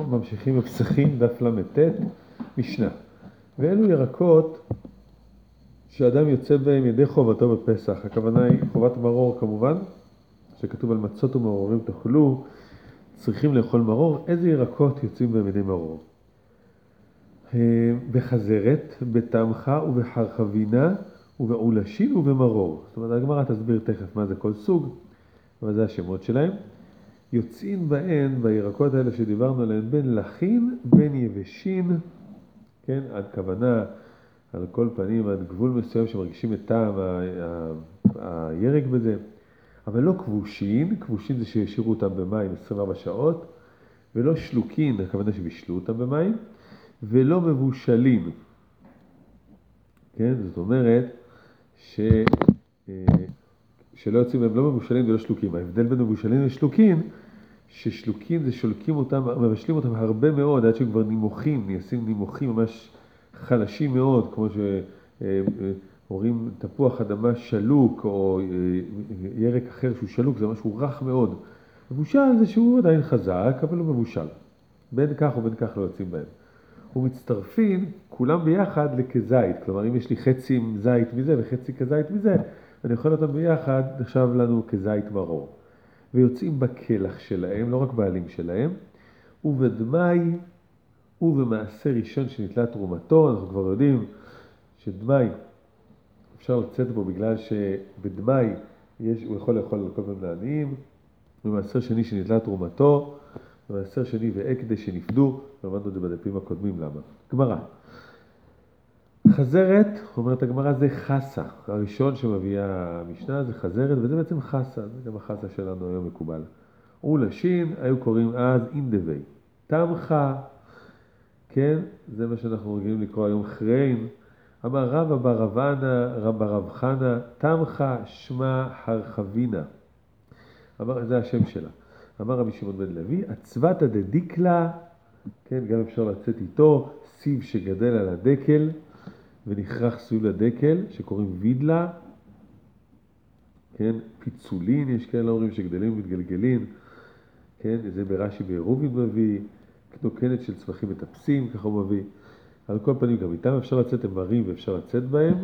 אנחנו ממשיכים בפסחים דף ל"ט משנה. ואלו ירקות שאדם יוצא בהם ידי חובתו בפסח. הכוונה היא חובת מרור כמובן, שכתוב על מצות ומרורים תאכלו, צריכים לאכול מרור. איזה ירקות יוצאים בהם ידי מרור? בחזרת, בתמחה ובחרחבינה ובעולשין ובמרור. זאת אומרת, הגמרא תסביר תכף מה זה כל סוג, אבל זה השמות שלהם. יוצאים בהן, בירקות האלה שדיברנו עליהן, בין לחין, בין יבשין, כן, עד כוונה, על כל פנים, עד גבול מסוים שמרגישים את טעם הירק בזה, אבל לא כבושין, כבושין זה שישאירו אותם במים 24 שעות, ולא שלוקין, הכוונה שבישלו אותם במים, ולא מבושלים. כן, זאת אומרת שלא יוצאים בהם לא מבושלים ולא שלוקים. ההבדל בין מבושלים ושלוקין, ששלוקין זה שולקים אותם, מבשלים אותם הרבה מאוד, עד שכבר נימוכים, נעשים נימוכים ממש חלשים מאוד, כמו שהורים תפוח אדמה שלוק, או ירק אחר שהוא שלוק, זה משהו רך מאוד. מבושל זה שהוא עדיין חזק, אבל הוא מבושל. בין כך ובין כך לא יוצאים בהם. ומצטרפים כולם ביחד לכזית, כלומר אם יש לי חצי זית מזה וחצי כזית מזה, אני יכול אותם ביחד, נחשב לנו כזית מרור. ויוצאים בכלח שלהם, לא רק בעלים שלהם, ובדמי ובמעשה ראשון שנתלה תרומתו. אנחנו כבר יודעים שדמי אפשר לצאת בו בגלל שבדמי הוא יכול לאכול על כל מיני לעניים, במעשר שני שנתלה תרומתו, במעשר שני והקדש שנפדו, למדנו את זה בדפים הקודמים. למה? גמרא. חזרת, אומרת הגמרא, זה חסה. הראשון שמביאה המשנה זה חזרת, וזה בעצם חסה, זה גם החסה שלנו היום מקובל. ולשין, היו קוראים אז אינדבי. תמחה, כן, זה מה שאנחנו רגילים לקרוא היום חריין. אמר רבא בר חנה, תמחה שמה חרחבינה. אמר, זה השם שלה. אמר רבי שמעון בן לוי, עצבתא דדיקלה, כן, גם אפשר לצאת איתו, סיב שגדל על הדקל, ונכרח סביב לדקל, שקוראים וידלה, כן, פיצולין, יש כאלה אומרים שגדלים ומתגלגלים, כן, זה ברש"י בעירובין מביא, קנוקנת של צמחים מטפסים, ככה הוא מביא. על כל פנים גם איתם אפשר לצאת, הם מרים ואפשר לצאת בהם,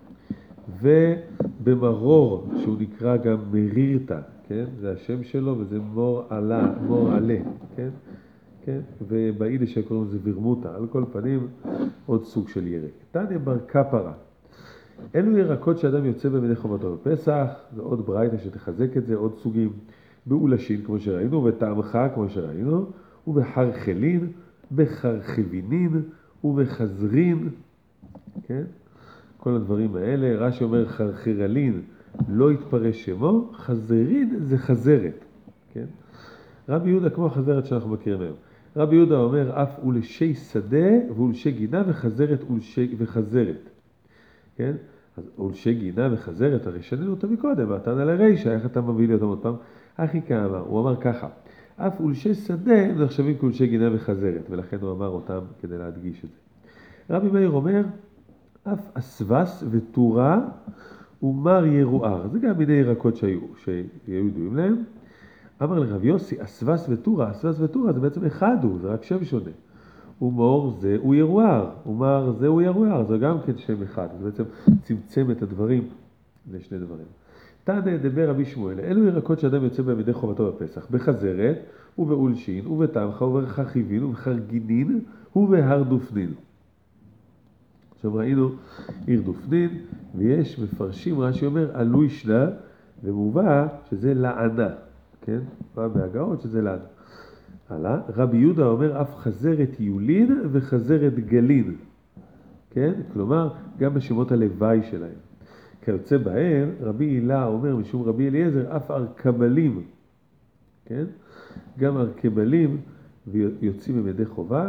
ובמרור, שהוא נקרא גם מרירתא, כן, זה השם שלו, וזה מור עלה, כן, כן, וביידיש קוראים לזה ורמוטה. על כל פנים עוד סוג של ירק. תניא בר קפרא, אלו ירקות שאדם יוצא בהם ידי חובתו בפסח, זה עוד ברייתא שתחזק את זה, עוד סוגים. בעולשין כמו שראינו, ובתמחה כמו שראינו, ובחרחלין, בחרחבינין ובחזרין, כן, כל הדברים האלה. רש"י אומר חרחרלין לא יתפרש שמו, חזרין זה חזרת, כן. רבי יהודה כמו החזרת שאנחנו מכירים היום. רבי יהודה אומר אף אולשי שדה ואולשי גינה וחזרת וחזרת, כן. אז אולשי גינה וחזרת, הרי שנינו אותם מקודם, ואתן על הרישא, איך אתה מביא לי אותם עוד פעם? אחי כאמר, הוא אמר ככה, אף אולשי שדה הם נחשבים כאולשי גינה וחזרת, ולכן הוא אמר אותם כדי להדגיש את זה. רבי מאיר אומר, אף אסבס וטורה ומר ירוער, זה גם מיני ירקות שהיו ידועים להם. אמר לרב יוסי, אסבס וטורה זה בעצם אחד הוא, זה רק שם שונה. ומור זה הוא ירוער, ומר זה הוא ירוער, זה גם כן שם אחד, זה בעצם צמצם את הדברים לשני דברים. תניא דבר רבי שמואל, אלו ירקות שאדם יוצא בהם ידי חובתו בפסח, בחזרת ובעולשין ובתמחה ובחרחבין ובחרגינין ובהר דופנין. עכשיו ראינו עיר דופנין, ויש מפרשים, רש"י אומר, עלו ישנה, ומובא שזה לענה, כן? בא בהגאות שזה לענה. הלאה, רבי יהודה אומר, אף חזרת יולין וחזרת גלין, כן? כלומר, גם בשמות הלוואי שלהם. כיוצא בהם, רבי הילה אומר, משום רבי אליעזר, אף ארכבלים, כן? גם ארכבלים יוצאים עם ידי חובה,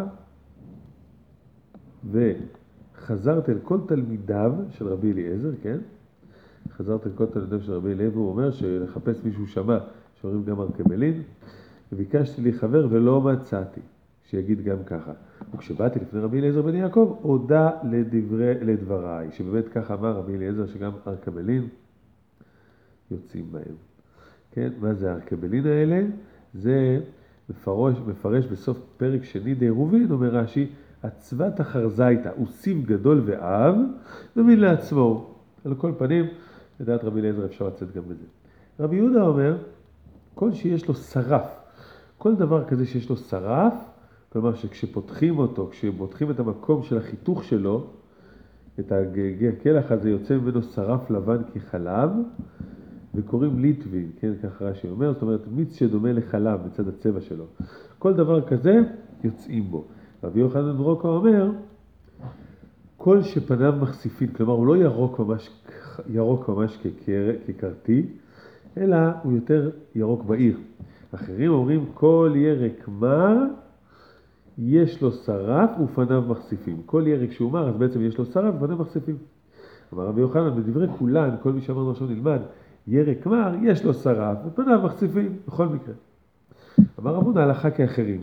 וחזרת אל כל תלמידיו של רבי אליעזר, כן? חזרת אל כל תלמידיו של רבי אליעזר, הוא אומר שלחפש מישהו שמע, שאומרים גם ארכבלים, וביקשתי לי חבר ולא מצאתי, שיגיד גם ככה. וכשבאתי לפני רבי אליעזר בן יעקב, הודע לדבריי, שבאמת ככה אמר רבי אליעזר שגם ארכבלים יוצאים בהם. כן, מה זה הארכבלין האלה? זה מפרש בסוף פרק שני דעירובין, אומר רש"י, עצבת החרזייתא הוא סיב גדול ואב, ומין לעצמו. על כל פנים, לדעת רבי אליעזר אפשר לצאת גם בזה. רבי יהודה אומר, כל שיש לו שרף, כל דבר כזה שיש לו שרף, כלומר שכשפותחים אותו, כשפותחים את המקום של החיתוך שלו, את הכלח הזה יוצא ממנו שרף לבן כחלב, וקוראים ליטבין, כן, ככה רש"י אומר, זאת אומרת מיץ שדומה לחלב בצד הצבע שלו. כל דבר כזה יוצאים בו. רבי יוחנן בן רוקה אומר, כל שפניו מחשיפים, כלומר הוא לא ירוק ממש כקרתי, אלא הוא יותר ירוק בהיר. אחרים אומרים, כל ירק מר יש לו שרף ופניו מחשיפים. כל ירק שהוא מר, אז בעצם יש לו שרף ופניו מחשיפים. אמר רבי יוחנן, בדברי כולן, כל מי שאמרנו עכשיו נלמד, ירק מר יש לו שרף ופניו מחשיפים, בכל מקרה. אמר רב הונא, הלכה כאחרים,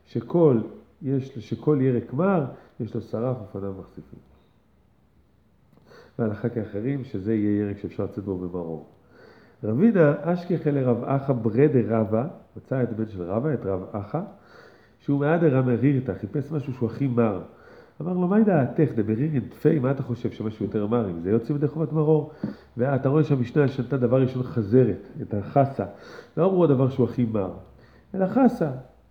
שכל ירק מר יש לו שרף ופניו מחשיפים. והלכה כאחרים, שזה יהיה ירק שאפשר לצאת בו במרור. רבינה אשכח לרב אחא ברדה רבא, מצא את בן של רבא, את רב אחא, שהוא מעדר המרירתא, חיפש משהו שהוא הכי מר. אמר לו, מה דעתך דמרירין תפי, מה אתה חושב שמשהו יותר מר? אם זה יוצא מדי חובת מרור. ואתה רואה שהמשנה שנתה דבר ראשון חזרת, את החסה. לא אמרו הדבר שהוא הכי מר, אלא חסה.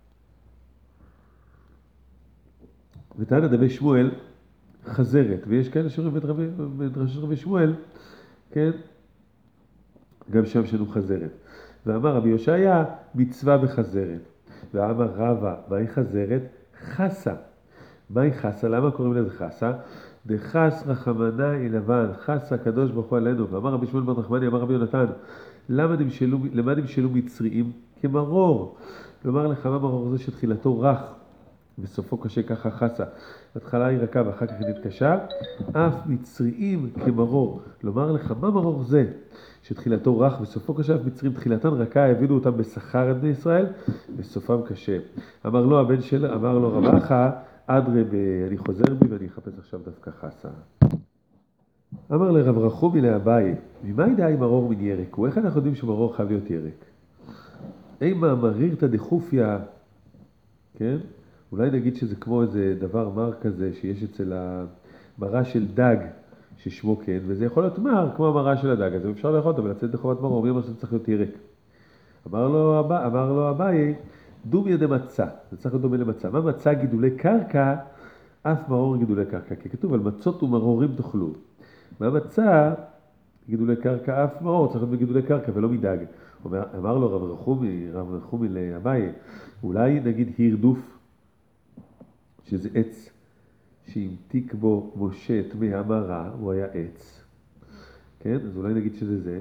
וטען דבי שמואל חזרת, ויש כאלה שרואים בדרשת רבי שמואל, כן? גם שם שנו חזרת. ואמר רבי יושעיה, מצווה בחזרת. ואמר רבא, מהי חזרת? חסה. מהי חסה? למה קוראים לזה חסה? דחס רחמנה אילבן, חסה הקדוש ברוך הוא עלינו. ואמר רבי שמואל בן רחמני, אמר רבי יונתן, למה נמשלו מצריים? כמרור. לומר לך מה מרור זה שתחילתו רך, וסופו קשה, ככה חסה. בהתחלה היא רכה ואחר כך היא נתקשה, אף מצריים כמרור. לומר לך מה מרור זה? שתחילתו רך וסופו קשה, אף מצרים תחילתן רכה, הביאו אותם בשכר את בני ישראל, וסופם קשה. אמר לו הבן של, אמר לו רב אחא, אדרבה, אני חוזר בי ואני אחפש עכשיו דווקא חסה. אמר לרב רחומי לאביי, ממה ידעי מרור מן ירק? ואיך אנחנו יודעים שמרור חייב להיות ירק? אימה מרירתא דחופיה, כן? אולי נגיד שזה כמו איזה דבר מר כזה שיש אצל המרה של דג, ששמו כן, וזה יכול להיות מר כמו המרה של הדג, אז אפשר לאכול אותו ולצאת לחובת מרור, מי אומר שזה צריך להיות ירק? אמר לו אביי, דומיה דמצה, זה צריך להיות דומה למצה. מה מצה? גידולי קרקע, אף מרור גידולי קרקע, כי כתוב על מצות ומרורים תאכלו. מה מצה? גידולי קרקע, אף מרור, צריך להיות בגידולי קרקע ולא מדג. אמר לו רב רחומי לאביי, אולי נגיד הירדוף, שזה עץ שהמתיק בו משה את מי המרה, הוא היה עץ, כן? אז אולי נגיד שזה זה.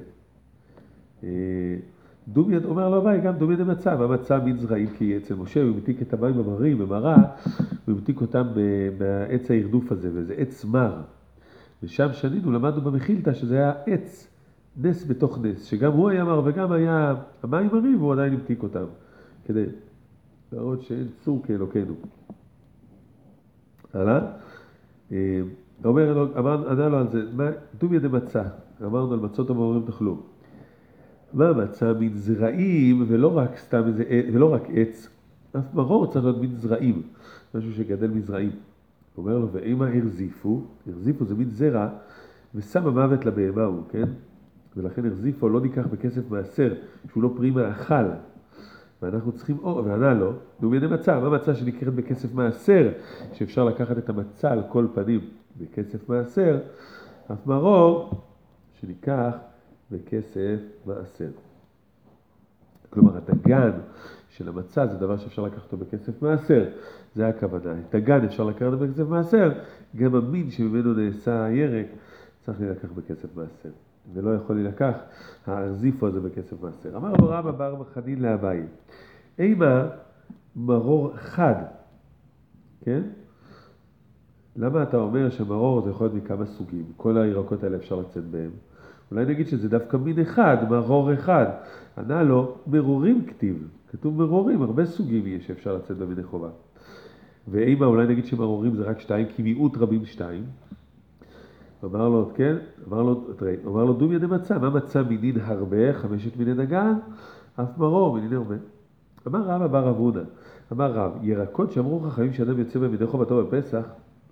דומיה, אומר לו אביי, גם דומיה דמצה, והמצה מין זרעים כי אצל משה, הוא המתיק את המים המרים במרה, הוא המתיק אותם בעץ ההרדוף הזה, וזה עץ מר. ושם שנינו, למדנו במחילתא שזה היה עץ, נס בתוך נס, שגם הוא היה מר וגם היה המים מרים, והוא עדיין המתיק אותם, כדי להראות שאין צור כאלוקנו. הלאה? ענה לו על זה, דומיה דמצה, אמרנו על מצות ומרורים תאכלו. מה מצה? מין זרעים, ולא רק עץ, אף מרור צריך להיות מין זרעים, משהו שגדל מזרעים. הוא אומר לו, ואימה הרזיפו זה מין זרע, ושם המוות לבהמה הוא, כן? ולכן הרזיפו לא ניקח בכסף מעשר, שהוא לא פרי מאכל. ואנחנו צריכים וענה לו, דומיה דמצה, מה מצה שנקראת בכסף מעשר, שאפשר לקחת את המצה על כל פנים בכסף מעשר, אף מרור שניקח בכסף מעשר. כלומר, הדגן של המצה זה דבר שאפשר לקחת אותו בכסף מעשר, זה הכוונה. את הדגן אפשר לקחת אותו בכסף מעשר, גם המין שממנו נעשה הירק צריך להילקח בכסף מעשר. ולא יכול להילקח הארזיפו הזה בכסף מעשר. אמר לו רבא בר חנין לאביי, אימה מרור חד, כן? למה אתה אומר שמרור זה יכול להיות מכמה סוגים? כל הירקות האלה אפשר לצאת בהם. אולי נגיד שזה דווקא מין אחד, מרור אחד. ענה לו, מרורים כתיב. כתוב מרורים, הרבה סוגים יש שאפשר לצאת במיני חובה. ואימה, אולי נגיד שמרורים זה רק 2, כי מיעוט רבים 2. אמר לו, כן? אמר לו, דומיה דמצה, מה מצה מינין הרבה? 5 מיני דגן, אף מרור מינין הרבה. אמר רב בר רב הונא, אמר רב, ירקות שאמרו חכמים שאדם יוצא בהם ידי חובתו בפסח,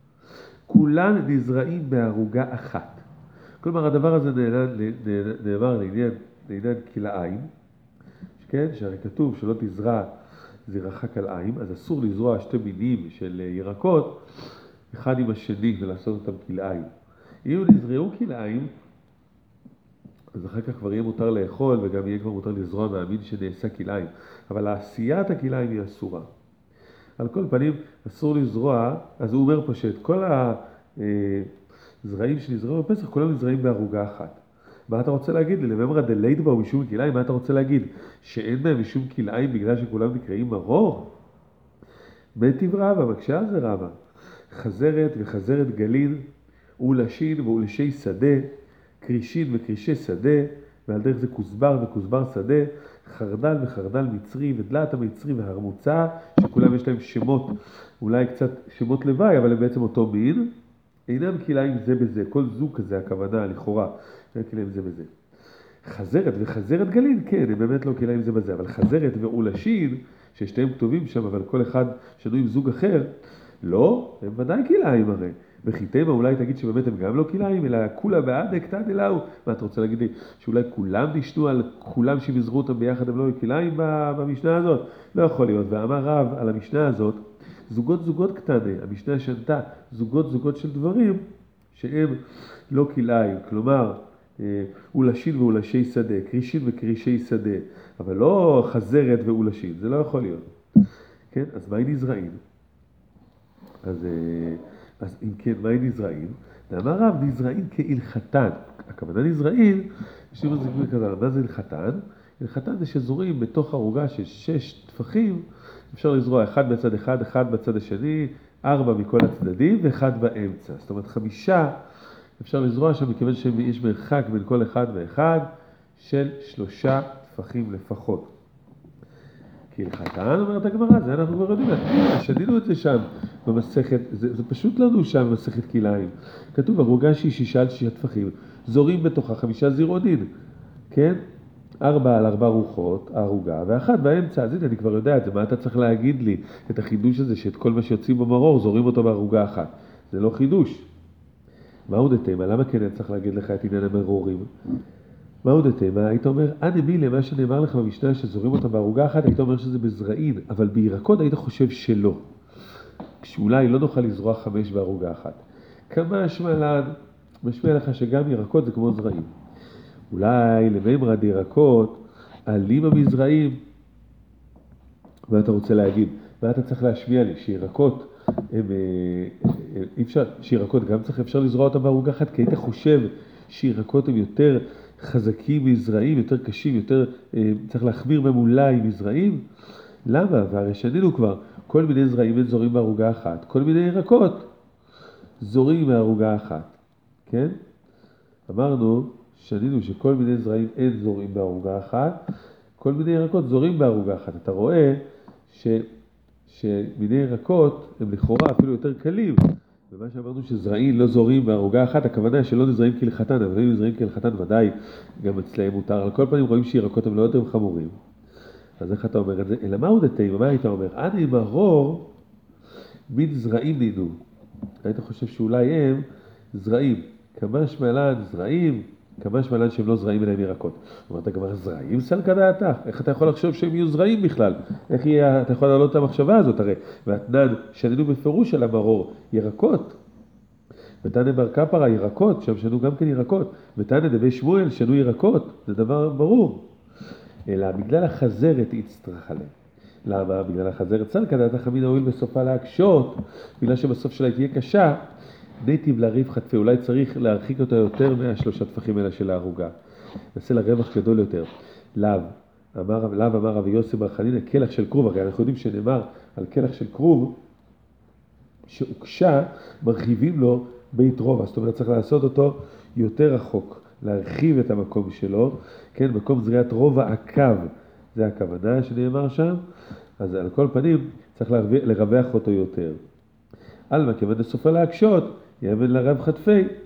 כולן נזרעים בערוגה אחת. כלומר, הדבר הזה נאמר לעניין כלאיים, כן? שהרי כתוב שלא תזרע זרעך כלאיים, אז אסור לזרוע שתי מינים של ירקות, אחד עם השני ולעשות אותם כלאיים. אם נזרעו כלאיים, אז אחר כך כבר יהיה מותר לאכול, וגם יהיה כבר מותר לזרוע מהמין שנעשה כלאיים. אבל עשיית הכלאיים היא אסורה. על כל פנים, אסור לזרוע, אז הוא אומר פה שאת כל הזרעים שנזרעו בפסח, כולם נזרעים בערוגה אחת. מה אתה רוצה להגיד לי? לממרא דלית באו משום כלאיים, מה אתה רוצה להגיד? שאין בהם משום כלאיים בגלל שכולם נקראים מרור? מטיב רבא, מקשה על זה רבא. חזרת וחזרת גלין, אולשין ואולשי שדה, קרישין וקרישי שדה, ועל דרך זה כוסבר וכוסבר שדה, חרדל וחרדל מצרי ודלת המצרי והרמוצה, שכולם יש להם שמות, אולי קצת שמות לוואי, אבל הם בעצם אותו מין. אינם כלאיים זה בזה, כל זוג כזה הכוונה לכאורה, אינם כלאיים זה בזה. חזרת וחזרת גלין, כן, הם באמת לא כלאיים זה בזה, אבל חזרת ואולשין, ששתיהם כתובים שם, אבל כל אחד שנוי עם זוג אחר, לא, הם ודאי כלאיים הרי. וחיתמה אולי תגיד שבאמת הם גם לא כלאיים, אלא כולה בעד קטן אלאו. מה אתה רוצה להגיד לי? שאולי כולם נשנו על כולם שימזרו אותם ביחד, הם לא כלאיים במשנה הזאת? לא יכול להיות. ואמר רב על המשנה הזאת, זוגות קטנה, המשנה שנתה זוגות של דברים שהם לא כלאיים, כלומר אולשין ואולשי שדה, קרישין וקרישי שדה, אבל לא חזרת ואולשין, זה לא יכול להיות. כן? אז מה היא נזרעים? אז אם כן, מה היא נזרעים? ואמר רב, נזרעים כהלכתן. הכוונה נזרעים, מה זה הלכתן? הלכתן זה שזורים בתוך ערוגה של 6 טפחים, אפשר לזרוע אחד בצד אחד, אחד בצד השני, 4 מכל הצדדים ואחד באמצע. זאת אומרת 5 אפשר לזרוע שם מכיוון שיש מרחק בין כל אחד ואחד של 3 טפחים לפחות. כהלכתן, אומרת הגמרא, זה אנחנו כבר יודעים, שנינו את זה שם במסכת, זה פשוט לנו שם במסכת כלאיים. כתוב ערוגה שהיא 6 על 6 טפחים, זורים בתוכה 5 זירונין, כן? 4 על 4 רוחות, הערוגה, ואחת באמצע. אז הנה, אני כבר יודע את זה, מה אתה צריך להגיד לי? את החידוש הזה שאת כל מה שיוצאים במרור זורים אותו בערוגה אחת. זה לא חידוש. מה עוד התמה? למה כן אני צריך להגיד לך את עניין המרורים? מה עוד התמה? היית אומר, אני למה שנאמר לך במשנה שזורים אותה בערוגה אחת, היית אומר שזה בזרעין, אבל בירקות היית חושב שלא. שאולי לא נוכל לזרוע 5 בערוגה אחת. כמה משמע לך שגם ירקות זה כמו זרעים. אולי לממרא דירקות, עלים המזרעים. מה אתה רוצה להגיד? מה אתה צריך להשמיע לי? שירקות, שירקות גם אפשר לזרוע אותם בערוגה אחת, כי היית חושב שירקות הם יותר חזקים מזרעים, יותר קשים, יותר צריך להחמיר בהם אולי מזרעים. למה? והרי שנינו כבר, כל מיני זרעים הם זורים בערוגה אחת, כל מיני ירקות זורים בערוגה אחת, כן? אמרנו, שנינו שכל מיני זרעים אין זורים בערוגה אחת, כל מיני ירקות זורים בערוגה אחת. אתה רואה שמיני ירקות הם לכאורה אפילו יותר קלים, ומה שאמרנו שזרעים לא זורים בערוגה אחת, הכוונה שלא נזרעים כהלכתן, אבל אם נזרעים כהלכתן ודאי גם אצלהם מותר. על כל פנים רואים שירקות הם לא יותר חמורים. אז איך אתה אומר את זה? אלא מה עוד התאים? מה היית אומר? אני מרור מן זרעים נינו. היית חושב שאולי הם זרעים. כמה שמלן זרעים, כמה שמלן שהם לא זרעים אלא הם ירקות. אומרת הגמרא, זרעים סלקא דעתך? איך אתה יכול לחשוב שהם יהיו זרעים בכלל? איך אתה יכול להעלות את המחשבה הזאת הרי? והתנן שנינו בפירוש על המרור ירקות. ותנא בר קפרא ירקות, שם שנו גם כן ירקות. ותנא דבי שמואל שנו ירקות, זה דבר ברור. אלא בגלל החזרת יצטרך עליהם. למה? בגלל החזרת סלקא דעתך מן הואיל בסופה להקשות, בגלל שבסוף שלה תהיה קשה, נתיב לריב חטפי, אולי צריך להרחיק אותה יותר מה3 טפחים האלה של הערוגה. נעשה לה רווח גדול יותר. לאו אמר רבי יוסי בר חנינא, כלח של כרוב, הרי אנחנו יודעים שנאמר על כלח של כרוב, שהוקשה, מרחיבים לו בית רובע, זאת אומרת צריך לעשות אותו יותר רחוק, להרחיב את המקום שלו, כן, מקום זריעת רובע עקב, זה הכוונה שנאמר שם, אז על כל פנים צריך לרווח אותו יותר. אלמה כיוון דסופה להקשות, יאמן לרב חטפי,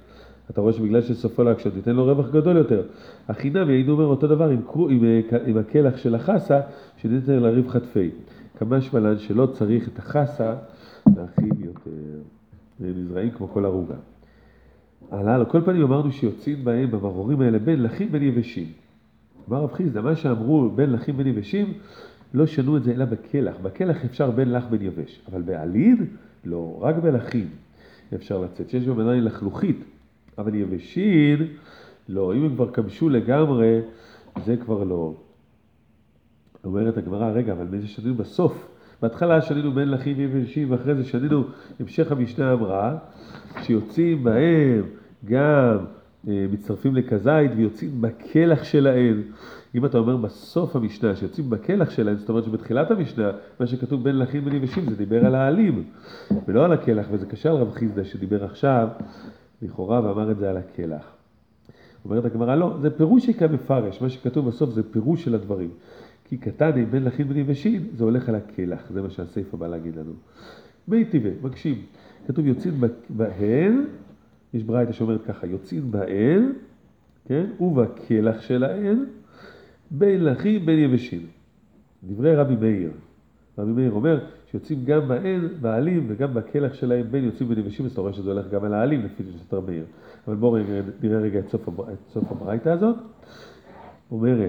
אתה רואה שבגלל שסופו להקשות, ייתן לו רווח גדול יותר. החינם היינו אומר אותו דבר עם הכלח של החסה, שניתן לריב חטפי. כמה שמלן שלא צריך את החסה להרחיב יותר. נזרעים כמו כל הרוגה. על כל פנים אמרנו שיוצאים בהם במרורים האלה בין לחים בין יבשים. אמר רב חיסדא, מה שאמרו בין לחים בין יבשים, לא שנו את זה אלא בכלח. בכלח אפשר בין לח בין יבש, אבל בעליד לא, רק בלחים אפשר לצאת. שיש בהם עדיין לחלוכית, אבל יבשין לא, אם הם כבר כבשו לגמרי, זה כבר לא. אומרת הגמרא, רגע, אבל מזה שנינו בסוף? בהתחלה שנינו בין לחים ויבשים, ואחרי זה שנינו, המשך המשנה אמרה, שיוצאים בהם גם מצטרפים לכזית ויוצאים בכלח שלהם. אם אתה אומר בסוף המשנה שיוצאים בכלח שלהם, זאת אומרת שבתחילת המשנה, מה שכתוב בין לחים בין יבשים, זה דיבר על העלים, ולא על הכלח, וזה קשה על רב חיסדא שדיבר עכשיו, לכאורה, ואמר את זה על הכלח. אומרת הגמרא, לא, זה פירוש שיקה מפרש, מה שכתוב בסוף זה פירוש של הדברים. כי קטני בין לחים בין יבשים, זה הולך על הכלח, זה מה שהסייפה בא להגיד לנו. מי טבעי, מקשיב, כתוב יוצאים בהן, יש ברייתא שאומרת ככה, יוצאים בהן, כן, ובכלח שלהן, בין לחים בין יבשים. דברי רבי מאיר. רבי מאיר אומר שיוצאים גם בהן, בעלים, וגם בכלח שלהם בין יוצאים בין יבשים, אז אתה רואה שזה הולך גם על העלים, לפי שטר מאיר. אבל בואו נראה רגע את סוף הברייתא הזאת. אומרת,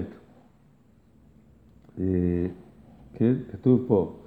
כן, כתוב פה,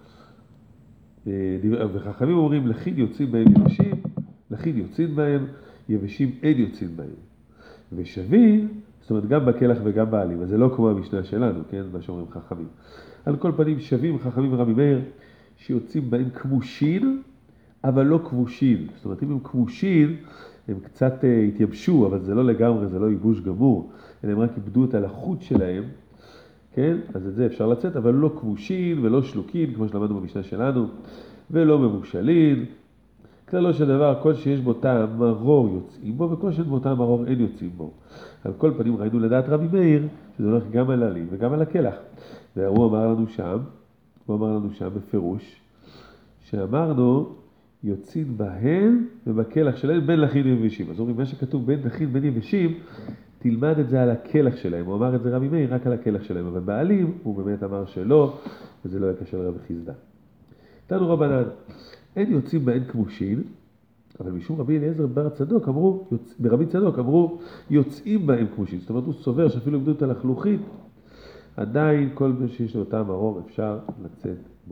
וחכמים אומרים, לחין יוצאים בהם יבשים, לחין יוצאים בהם, יבשים אין יוצאים בהם. ושווים, זאת אומרת גם בכלח וגם בעלים, אז זה לא כמו המשנה שלנו, כן, מה שאומרים חכמים. על כל פנים שווים חכמים רבי מאיר, שיוצאים בהם כמושין, אבל לא כבושין. זאת אומרת, אם הם כבושין, הם קצת התייבשו, אבל זה לא לגמרי, זה לא ייבוש גמור, אלא הם רק איבדו את הלחות שלהם, כן? אז את זה אפשר לצאת, אבל לא כבושין ולא שלוקין, כמו שלמדנו במשנה שלנו, ולא מבושלין. כללו של דבר, כל שיש בו טעם מרור יוצאים בו, וכל שיש בו טעם מרור אין יוצאים בו. על כל פנים ראינו לדעת רבי מאיר, שזה הולך גם על העלים וגם על הכלח. והוא אמר לנו שם בפירוש, שאמרנו, יוצאים בהן ובכלח שלהם בין לחין ויבשים. אז אומרים, מה שכתוב בין לחין בין יבשים, תלמד את זה על הכלח שלהם. הוא אמר את זה רבי מאיר רק על הכלח שלהם, אבל בעלים הוא באמת אמר שלא, וזה לא היה קשה לרבי חיסדא. תנו רבנן, אין יוצאים בהן כמושין, אבל משום רבי אליעזר ברבי צדוק אמרו, יוצאים בהם כמושין. זאת אומרת, הוא סובר שאפילו איבדו את הלחלוכית, עדיין כל מה שיש לו אותם מרור אפשר לצאת בו.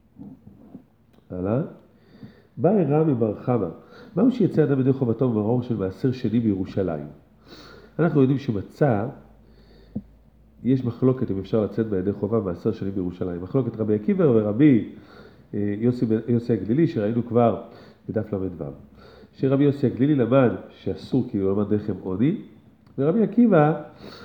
הלאה. בא רמי בר חמא, מהו שיצא אדם ידי חובתו במרור של מעשר שני בירושלים? אנחנו יודעים שמצא, יש מחלוקת אם אפשר לצאת בידי חובה מעשר שני בירושלים. מחלוקת רבי עקיבא ורבי יוסי הגלילי, שראינו כבר בדף ל"ו. שרבי יוסי הגלילי למד שאסור כי הוא למד לחם עוני, ורבי עקיבא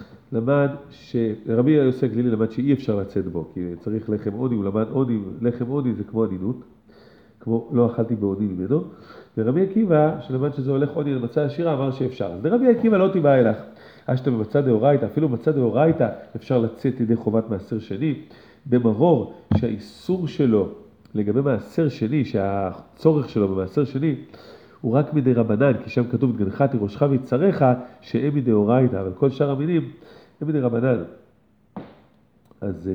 רבי יוסי הגלילי למד שאי אפשר לצאת בו, כי צריך לחם עוני, הוא למד עוני, לחם עוני זה כמו ענינות, כמו לא אכלתי בעוני ממנו, ורבי עקיבא שלמד שזה הולך עוני על מצה עשירה אמר שאפשר. אז לרבי עקיבא לא תיבא אלך, שאתה במצה דאורייתא, אפילו מצה דאורייתא אפשר לצאת ידי חובת מעשר שני, במרור שהאיסור שלו לגבי מעשר שני, שהצורך שלו במעשר שני הוא רק מדי רבנן, כי שם כתוב התגנחתי ראשך ויצריך, שהם מדאורייתא, אבל כל שאר המינים הם מדי רבנן. אז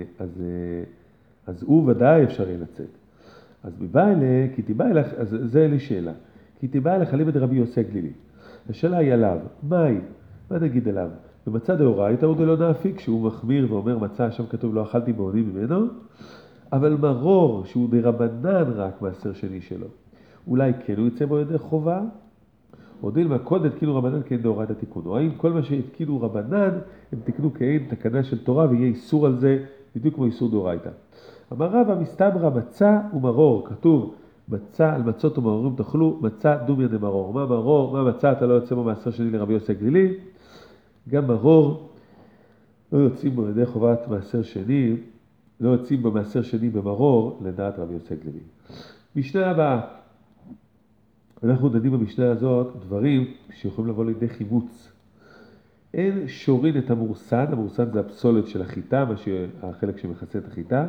הוא ודאי אפשר לצאת. אז כי תיבא אלך, אז זה לי שאלה. כי תיבא אלך עליו רבי יוסי הגלילי. השאלה היא עליו, מה נגיד עליו? במצה דאורייתא הוא דלא נאפיק, שהוא מחמיר ואומר מצה, שם כתוב לא אכלתי בעוני ממנו, אבל מרור שהוא דרבנן רק מעשר שני שלו. אולי כן הוא יצא בו ידי חובה, או דילמה קוד התקינו רבנן כאין דאורייתא תיקונו. האם כל מה שהתקינו רבנן הם תקנו כאין תקנה של תורה ויהיה איסור על זה בדיוק כמו איסור דאורייתא. אמר רבא מסתברא מצה ומרור, כתוב מצה על מצות ומרורים תאכלו, מצה דומיה דמרור. מה מרור, מה מצה אתה לא יוצא בו מעשר שני לרבי יוסי הגלילי, גם מרור לא יוצאים בו ידי חובת מעשר שני, לא יוצאים בו מעשר שני במרור לדעת רבי יוסי הגלילי. משנה הבאה, אנחנו דנים במשנה הזאת דברים שיכולים לבוא לידי חימוץ. אין שורין את המורסן, המורסן זה הפסולת של החיטה, החלק שמכסה את החיטה,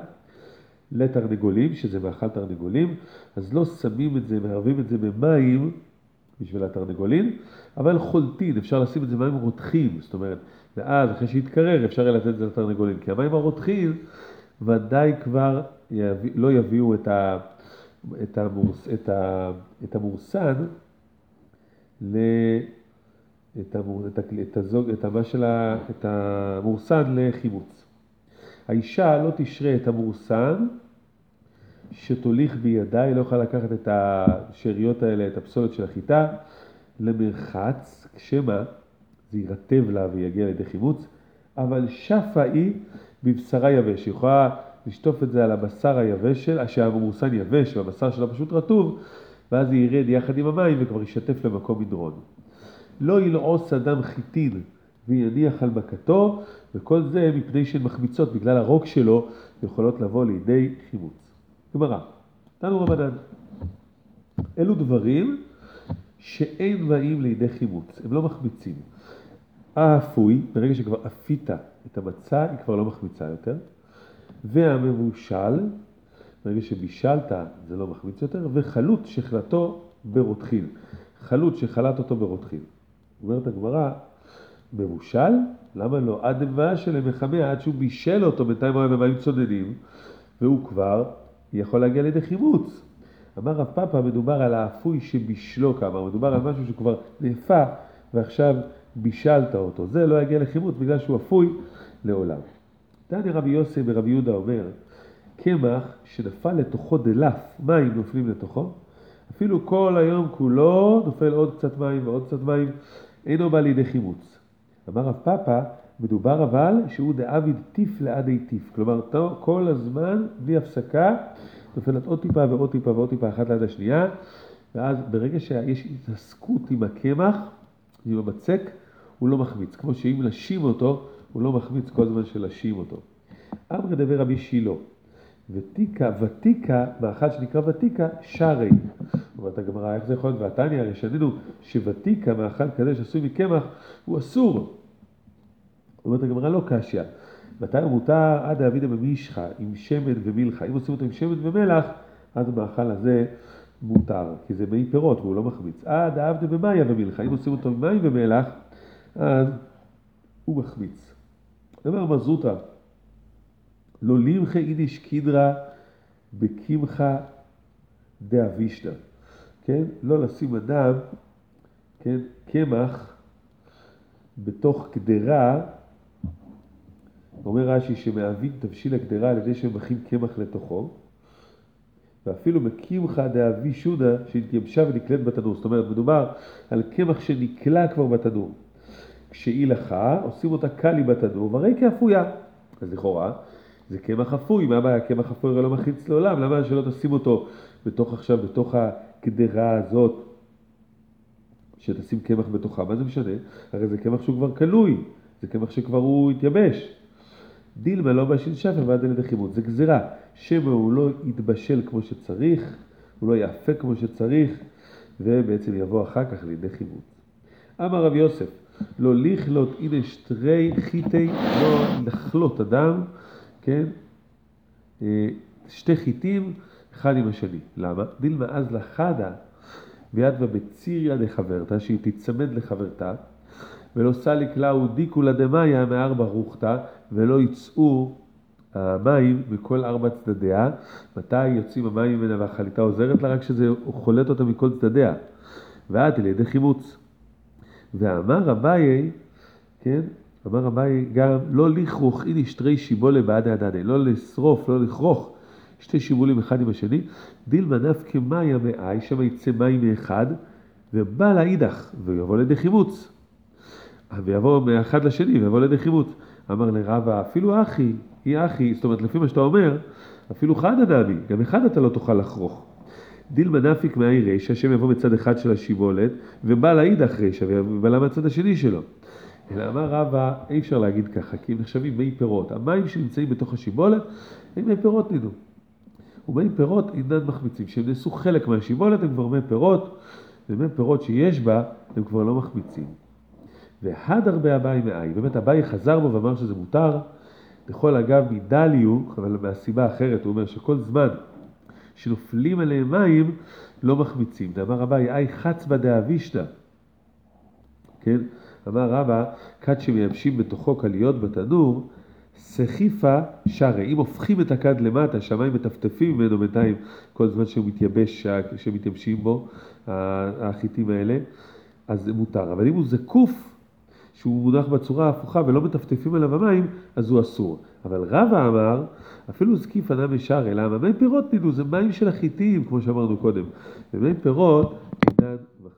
לתרנגולים, שזה מאכל תרנגולים, אז לא שמים את זה, מערבים את זה במים, בשביל התרנגולין, אבל חולטין, אפשר לשים את זה מים רותחים, זאת אומרת, ואז אחרי שיתקרר אפשר לתת את זה לתרנגולין, כי המים הרותחים ודאי כבר לא יביאו את המורסן, את המורסן לחימוץ. האישה לא תשרה את המורסן שתוליך בידה, היא לא יכולה לקחת את השאריות האלה, את הפסולת של החיטה, למרחץ, כשמה זה ירטב לה ויגיע לידי חימוץ, אבל שפה היא בבשרה יבש, היא יכולה לשטוף את זה על הבשר היבש שלה, שהמורסן יבש והבשר שלה פשוט רטוב, ואז היא ירד יחד עם המים וכבר ישתף למקום מדרון. לא ילעוס אדם חיטין ויניח על מכתו, וכל זה מפני שהן מחמיצות בגלל הרוק שלו, יכולות לבוא לידי חימוץ. גמרא, תנו רבנן, אלו דברים שאין באים לידי חימוץ, הם לא מחמיצים. האפוי, ברגע שכבר אפית את המצה, היא כבר לא מחמיצה יותר, והמבושל, ברגע שבישלת זה לא מחמיץ יותר, וחלוט שחלתו ברותחין, חלוט שחלט אותו ברותחין. אומרת הגמרא, מבושל, למה לא? עד מבשל למחמא, עד שהוא בישל אותו, בינתיים הוא היה במים צוננים, והוא כבר יכול להגיע לידי חימוץ. אמר רב פאפא, מדובר על האפוי שבישלו כמה, מדובר על משהו שכבר נאפה, ועכשיו בישלת אותו. זה לא יגיע לחימוץ בגלל שהוא אפוי לעולם. תניא רבי יוסי ברבי יהודה אומר, קמח שנפל לתוכו דלף, מים נופלים לתוכו, אפילו כל היום כולו נופל עוד קצת מים ועוד קצת מים, אינו בא לידי חימוץ. אמר רב פאפא, מדובר אבל שהוא דאביד טיף לעדי טיף, כלומר כל הזמן בלי הפסקה נופלת עוד טיפה ועוד טיפה ועוד טיפה אחת ליד השנייה, ואז ברגע שיש התעסקות עם הקמח, עם הבצק, הוא לא מחמיץ, כמו שאם לשים אותו, הוא לא מחמיץ כל זמן שלשים אותו. אמר דבר רבי שילה, ותיקה, מאכל שנקרא ותיקה, שרי. אומרת הגמרא, איך זה יכול להיות? והתניא, הרי שנינו שוותיקה, מאכל כזה שעשוי מקמח, הוא אסור. אומרת הגמרא, לא קשיא. מתי הוא מותר? עד דאבידא במישחא, עם שמן ומלחה. אם עושים אותו עם שמן ומלח, אז המאכל הזה מותר, כי זה מי פירות והוא לא מחמיץ. עד דאבדא במאיה ומלחה, אם עושים אותו עם מים ומלח, אז הוא מחמיץ. אומר מזוטה, לא לימחה אידיש קידרה בקמחה דאבישנה. כן? לא לשים אדם, כן? קמח בתוך קדרה, אומר רש"י שמהווים תבשיל הקדרה על ידי שמחים קמח לתוכו, ואפילו מקמחה דאבישונה שהתייבשה ונקלט בתנור. זאת אומרת, מדובר על קמח שנקלע כבר בתנור. כשהיא לחה, עושים אותה קלי בתנור, והרי כאפויה. אז לכאורה, זה קמח אפוי. מה הבעיה? קמח אפוי הרי לא מחיץ לעולם. למה שלא תשים אותו בתוך הקדרה הזאת, שתשים קמח בתוכה? מה זה משנה? הרי זה קמח שהוא כבר קלוי. זה קמח שכבר הוא התייבש. דילמה לא בשל שפר ועד לידי חימוץ. זה גזירה. שמה הוא לא יתבשל כמו שצריך, הוא לא יאפה כמו שצריך, ובעצם יבוא אחר כך לידי חימוץ. אמר רב יוסף, לא לכלות הנה שטרי חיטי, לא לחלות אדם, כן? שתי חיטים, אחד עם השני. למה? דילמה אז לחדה, ויד בציריה לחברתה, שהיא תצמד לחברתה, ולא סליק לאו דיקו לדמיה מארבע רוחתה, ולא יצאו המים מכל ארבע צדדיה. מתי יוצאים המים ממנה והחליטה עוזרת לה? רק שזה חולט אותה מכל צדדיה. ועד לידי חימוץ. ואמר אביי, כן? אמר אביי גם לא לכרוך איני שטרי שיבולה בעד העדני, לא לשרוף, לא לכרוך שתי שיבולים אחד עם השני. דילמה נפקא מאיה מאי, שם יצא מים מאחד, ובא לאידך, ויבוא לידי חימוץ. ויבוא מאחד לשני, ויבוא לידי חימוץ. אמר לרבא, אפילו אחי, היא אחי, זאת אומרת, לפי מה שאתה אומר, אפילו חד אדמי, גם אחד אתה לא תוכל לחרוך. דילמה נפיק מאי רישא, השם יבוא מצד אחד של השיבולת, ובא לאידך רישא, ובא מהצד השני שלו. אלא אמר רבא, אי אפשר להגיד ככה, כי הם נחשבים מי פירות. המים שנמצאים בתוך השיבולת, הם מי פירות נידו. ומי פירות אינן מחמיצים, שהם נעשו חלק מהשיבולת, הם כבר מי פירות, ומי פירות שיש בה, הם כבר לא מחמיצים. והד הרבה אביי מאי, באמת אביי חזר בו ואמר שזה מותר, לכל אגב מדליו, אבל מהסיבה אחרת, הוא אומר שכל זמן שנופלים עליהם מים, לא מחמיצים. אמר רבא, יאי חצבא דאבישתא. כן? אמר רבא, כד שמייבשים בתוכו קליות בתנור, סחיפה שרי. אם הופכים את הכד למטה, שהמים מטפטפים ממנו בינתיים כל זמן שהוא מתייבש, שמתייבשים בו, החיטים האלה, אז זה מותר. אבל אם הוא זקוף, שהוא מונח בצורה ההפוכה ולא מטפטפים עליו המים, אז הוא אסור. אבל רבא אמר, אפילו זקיף אדם ישר, אלא מי פירות תדעו, זה מים של החיטים, כמו שאמרנו קודם. ומי פירות אינן מחמיצים.